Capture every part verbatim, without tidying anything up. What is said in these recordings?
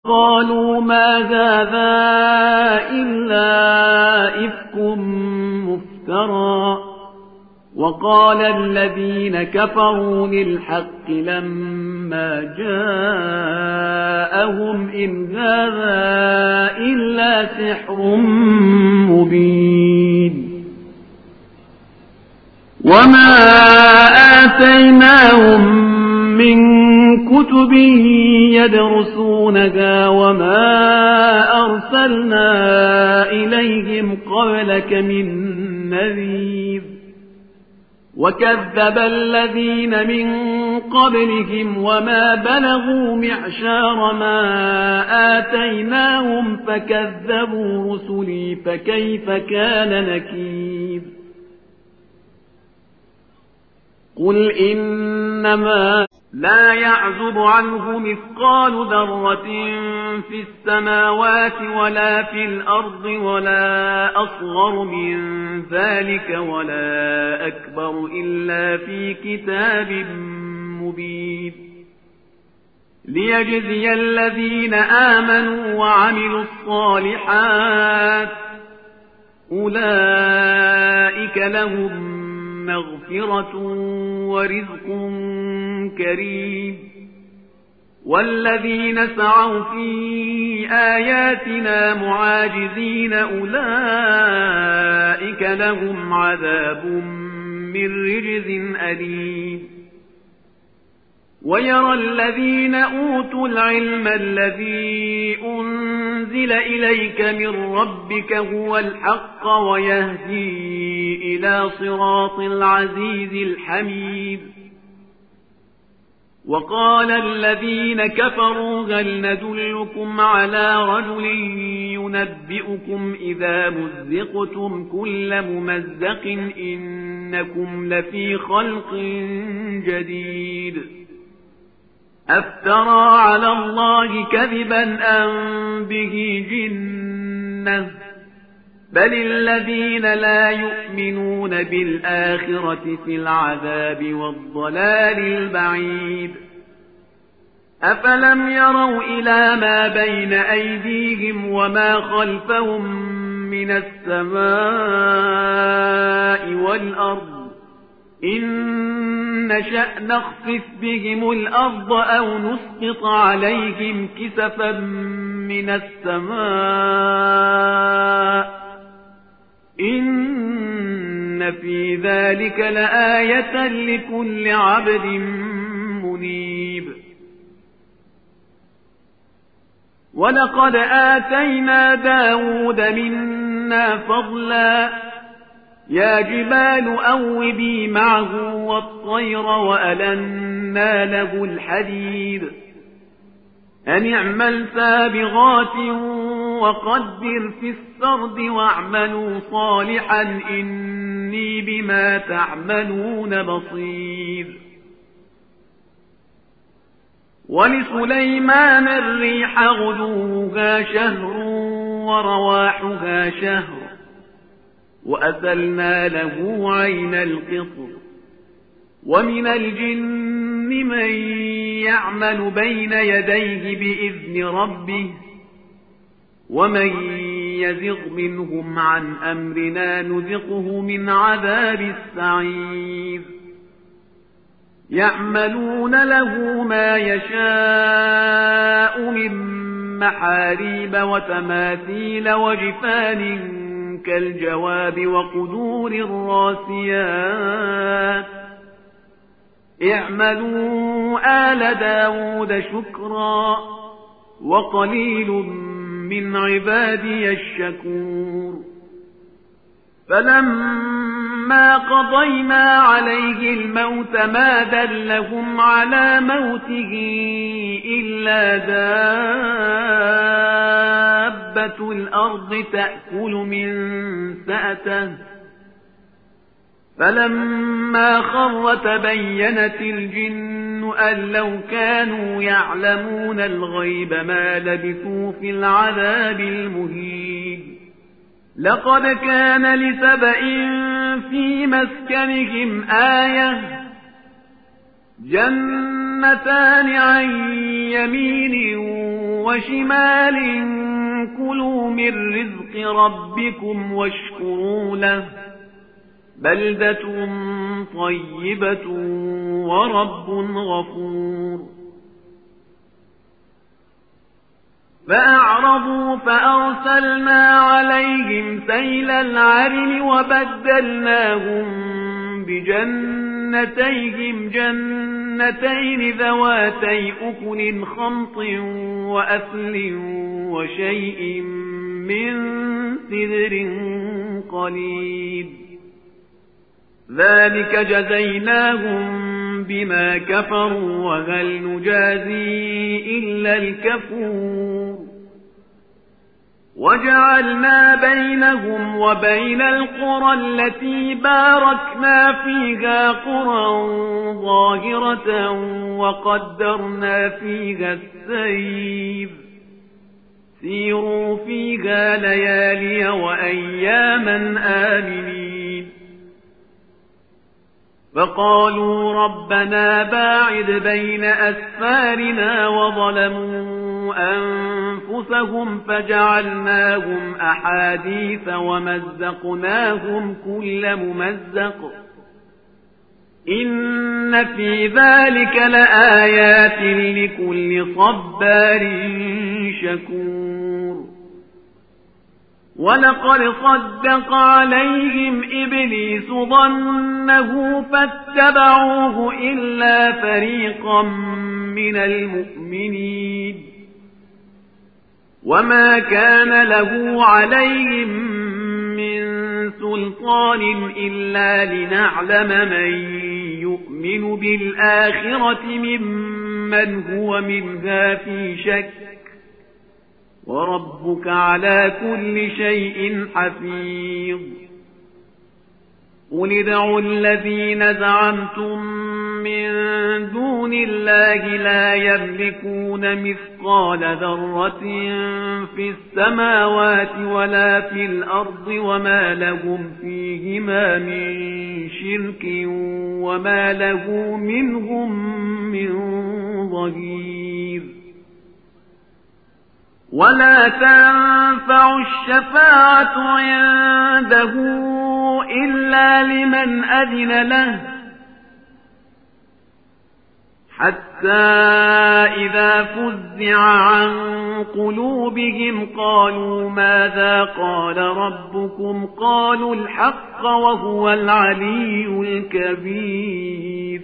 قالوا ما هذا إلا إفك مفترى وقال الذين كفروا للحق لما جاءهم إن هذا إلا سحر مبين وما آتيناهم من كتب يدرسونها وما أرسلنا إليهم قبلك من نذير وكذب الذين من قبلهم وما بلغوا معشار ما آتيناهم فكذبوا رسلي فكيف كان نكير قل إنما لا يعزب عنه مثقال ذرة في السماوات ولا في الأرض ولا أصغر من ذلك ولا أكبر إلا في كتاب مبين ليجزي الذين آمنوا وعملوا الصالحات أولئك لهم مغفرة ورزق كريم والذين سعوا في آياتنا معاجزين أولئك لهم عذاب من رجز أليم ويرى الذين أوتوا العلم الذي أنزل إليك من ربك هو الحق ويهدي إلى صراط العزيز الحميد وقال الذين كفروا هل ندلكم على رجل ينبئكم إذا مزقتم كل ممزق إنكم لفي خلق جديد أفترى على الله كذبا أم به جنة بل الذين لا يؤمنون بالآخرة في العذاب والضلال البعيد أفلم يروا إلى ما بين أيديهم وما خلفهم من السماء والأرض إن نشأ نخسف بهم الأرض أو نسقط عليهم كسفا من السماء إن في ذلك لآية لكل عبد منيب ولقد آتينا داود منا فضلا يا جبال أوبي معه والطير وألنا له الحديد أن اعمل سابغات وقدر في السرد واعملوا صالحا إني بما تعملون بصير ولسليمان الريح غدوها شهر ورواحها شهر وأسلنا له عين القطر ومن الجن من يعمل بين يديه بإذن ربه ومن يزغ منهم عن أمرنا نذقه من عذاب السعير يعملون له ما يشاء من محاريب وتماثيل وجفان كالجواب وقدور الراسيات اعملوا آل داود شكرا وقليل من عبادي الشكور فلما قضينا عليه الموت ما دلهم على موته إلا دابة الأرض تأكل من سأته فلما خر تبينت الجن أن لو كانوا يعلمون الغيب ما لبثوا في العذاب المهين لقد كان لسبإ في مسكنهم آية جنتان عن يمين وشمال كلوا من رزق ربكم واشكروا له بلدة طيبة ورب غفور فأعرضوا فأرسلنا عليهم سيل العرم وبدلناهم بجنتيهم جنتين ذواتي أكل خمط وأثل وشيء من سدر قليل ذلك جزيناهم بما كفروا وهل نجازي إلا الكفور وجعلنا بينهم وبين القرى التي باركنا فيها قرى ظاهرة وقدرنا فيها السير سيروا فيها ليالي وأياما آمنين فقالوا ربنا باعد بين أسفارنا وظلموا أنفسهم فجعلناهم أحاديث ومزقناهم كل ممزق إن في ذلك لآيات لكل صبار شكور ولقد صدق عليهم إبليس ظنه فاتبعوه إلا فريقا من المؤمنين وما كان له عليهم من سلطان إلا لنعلم من يؤمن بالآخرة ممن هو منها في شك وربك على كل شيء حفيظ قل ادعوا الذين زعمتم من دون الله لا يملكون مثقال ذرة في السماوات ولا في الأرض وما لهم فيهما من شرك وما له منهم من ظهير ولا تنفع الشفاعة عنده إلا لمن أذن له حتى إذا فزع عن قلوبهم قالوا ماذا قال ربكم قالوا الحق وهو العلي الكبير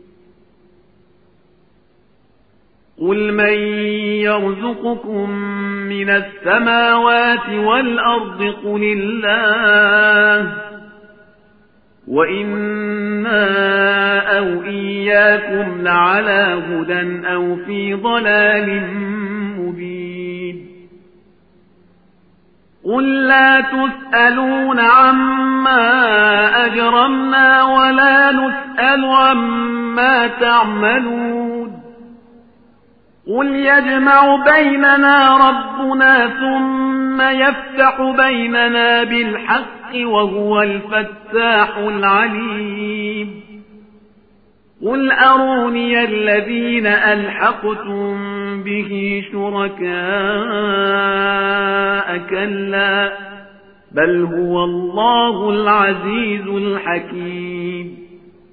قل من يرزقكم من السماوات والأرض قل الله وإنا أو إياكم لعلى هدى أو في ضلال مبين قل لا تسألون عما أجرمنا ولا نسأل عما تعملون قل يجمع بيننا ربنا ثم يفتح بيننا بالحق وهو الفتاح العليم قل أروني الذين ألحقتم به شركاء كلا بل هو الله العزيز الحكيم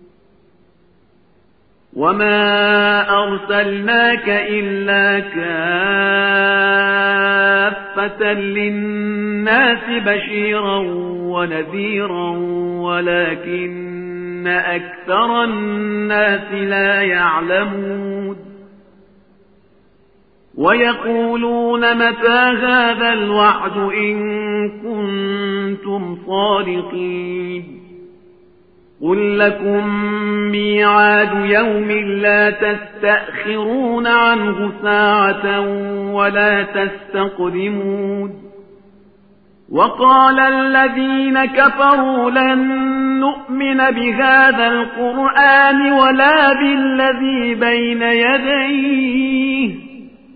وما أرسلناك إلا كافة للناس بشيرا ونذيرا ولكن أكثر الناس لا يعلمون ويقولون متى هذا الوعد إن كنتم صادقين قل لكم ميعاد يوم لا تستأخرون عنه ساعة ولا تستقدمون وقال الذين كفروا لن نؤمن بهذا القرآن ولا بالذي بين يديه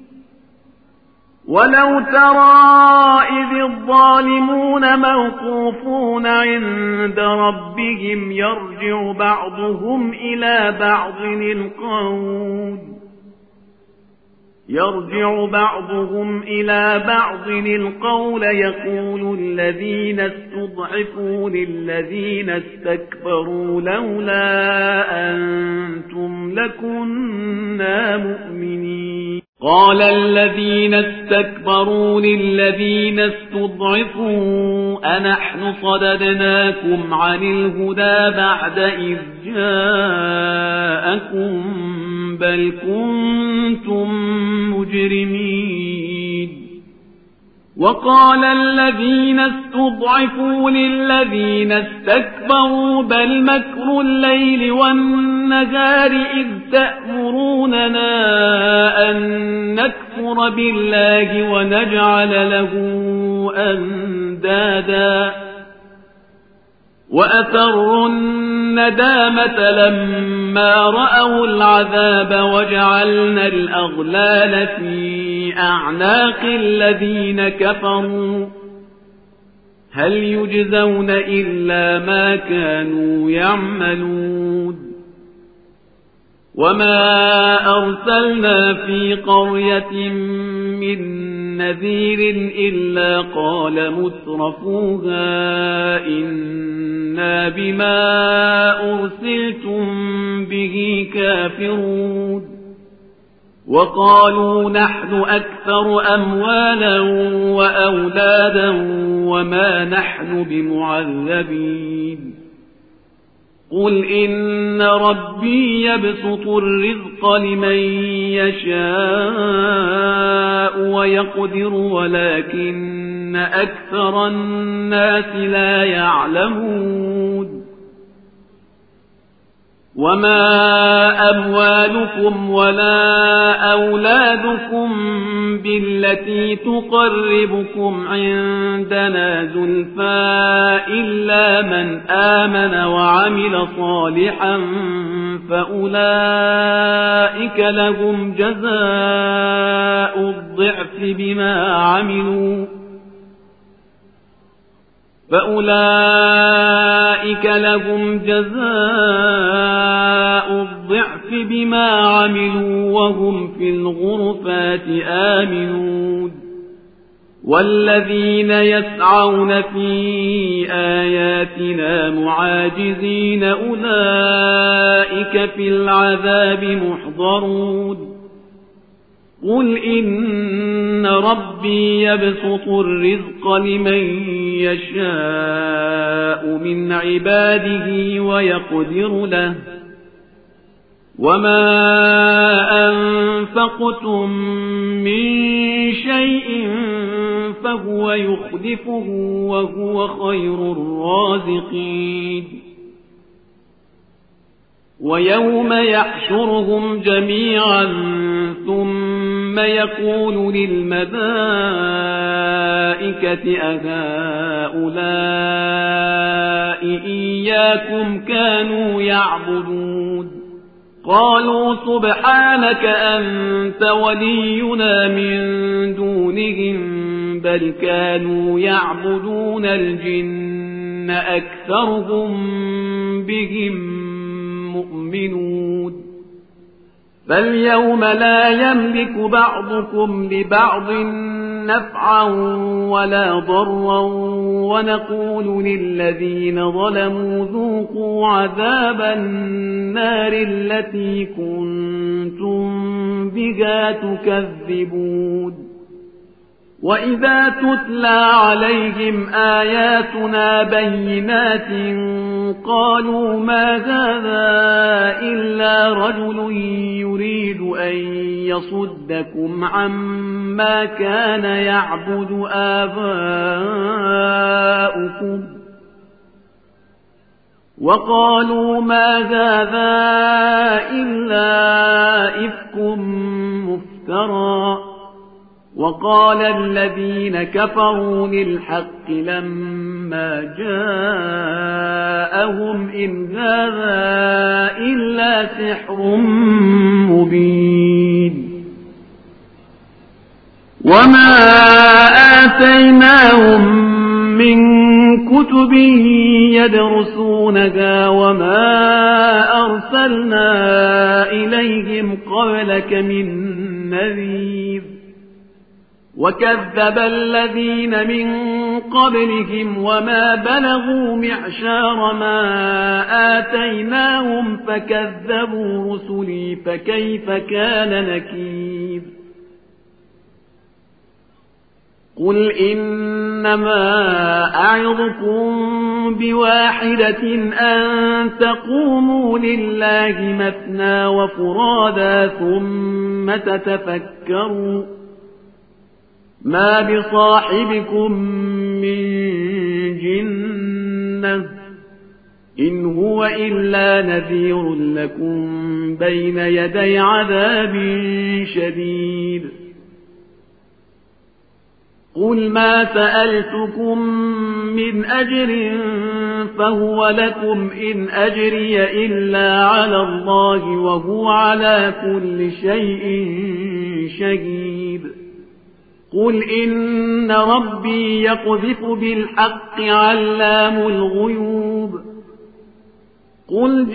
ولو ترى إذ الظالمون موقوفون عند ربهم يرجع بعضهم إلى بعض القول يرجع بعضهم إلى بعض القول يقول الذين استضعفوا للذين استكبروا لولا أنتم لكنا مؤمنين قال الذين استكبروا للذين استضعفوا أنحن صددناكم عن الهدى بعد إذ جاءكم بل كنتم مجرمين وقال الذين استضعفوا للذين استكبروا بل مكر الليل والنهار إذ تأمروننا أن نكفر بالله ونجعل له أندادا وأثروا الندامة لما رأوا العذاب وجعلنا الأغلال في أعناق الذين كفروا هل يجزون إلا ما كانوا يعملون وما أرسلنا في قرية من نذير إلا قال مترفوها إنا بما أرسلتم به كافرون وقالوا نحن أكثر أموالا وأولادا وما نحن بمعذبين قل إن ربي يبسط الرزق لمن يشاء ويقدر ولكن أكثر الناس لا يعلمون وما أموالكم ولا أولادكم بالتي تقربكم عندنا زلفى إلا من آمن وعمل صالحا فأولئك لهم جزاء الضعف بما عملوا فأولئك لهم جزاء الضعف بما عملوا وهم في الغرفات آمنون والذين يسعون في آياتنا معاجزين أولئك في العذاب محضرون قل إن ربي يبسط الرزق لمن يشاء من عباده ويقدر له وما أنفقتم من شيء فهو يخلفه وهو خير الرازقين ويوم يحشرهم جميعا ثم يقول للملائكة أهؤلاء إياكم كانوا يعبدون قالوا سبحانك أنت ولينا من دونهم بل كانوا يعبدون الجن أكثرهم بهم مؤمنون فاليوم لا يملك بعضكم لبعض نفعا ولا ضرا ونقول للذين ظلموا ذوقوا عذاب النار التي كنتم بها تكذبون وإذا تتلى عليهم آياتنا بينات قالوا ما هذا إلا رجل يريد أن يصدكم عما كان يعبد آباؤكم وقالوا ما هذا إلا إفك مفترى وقال الذين كفروا للحق لما جاءهم إن هذا إلا سحر مبين وما آتيناهم من كتب يدرسونها وما أرسلنا إليهم قبلك من نذير وكذب الذين من قبلهم وما بلغوا معشار ما آتيناهم فكذبوا رسلي فكيف كان نكير قل إنما أعظكم بواحدة أن تقوموا لله مثنى وفرادا ثم تتفكروا ما بصاحبكم من جنة إن هو إلا نذير لكم بين يدي عذاب شديد قل ما سألتكم من أجر فهو لكم إن أجري إلا على الله وهو على كل شيء شهيد قل إن ربي يقذف بالحق علام الغيوب قل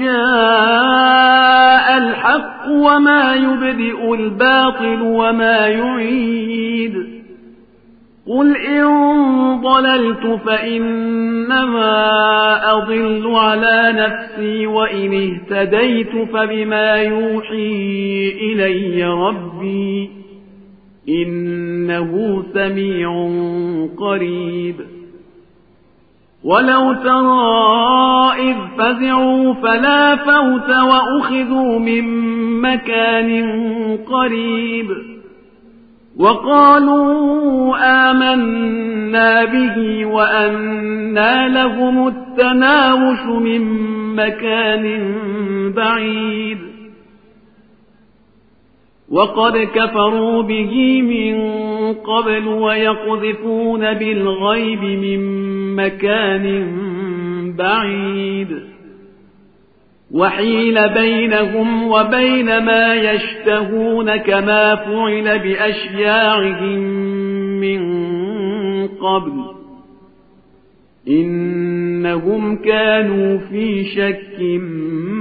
جاء الحق وما يبدئ الباطل وما يعيد قل إن ضللت فإنما أضل على نفسي وإن اهتديت فبما يوحي إلي ربي إنه سميع قريب ولو ترى إذ فزعوا فلا فوت وأخذوا من مكان قريب وقالوا آمنا به وأنى لهم التناوش من مكان بعيد وقد كفروا به من قبل ويقذفون بالغيب من مكان بعيد وحيل بينهم وبين ما يشتهون كما فعل بأشياعهم من قبل إنهم كانوا في شك